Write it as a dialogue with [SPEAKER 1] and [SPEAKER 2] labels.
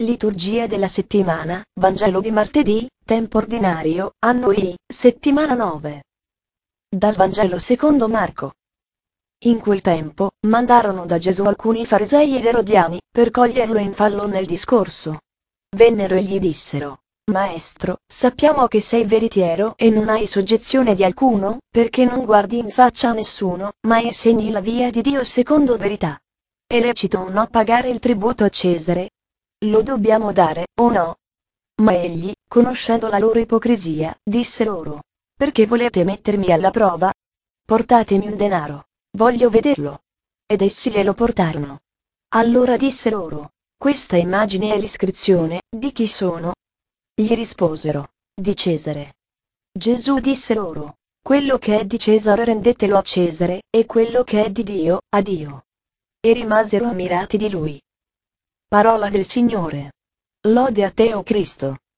[SPEAKER 1] Liturgia della settimana, Vangelo di martedì, tempo ordinario, anno I, settimana 9. Dal Vangelo secondo Marco. In quel tempo, mandarono da Gesù alcuni farisei ed erodiani, per coglierlo in fallo nel discorso. Vennero e gli dissero: Maestro, sappiamo che sei veritiero e non hai soggezione di alcuno, perché non guardi in faccia a nessuno, ma insegni la via di Dio secondo verità. È lecito o no pagare il tributo a Cesare? Lo dobbiamo dare, o no? Ma egli, conoscendo la loro ipocrisia, disse loro: Perché volete mettermi alla prova? Portatemi un denaro. Voglio vederlo. Ed essi glielo portarono. Allora disse loro: Questa immagine e l'iscrizione, di chi sono? Gli risposero: Di Cesare. Gesù disse loro: Quello che è di Cesare rendetelo a Cesare, e quello che è di Dio, a Dio. E rimasero ammirati di lui. Parola del Signore. Lode a te, o Cristo.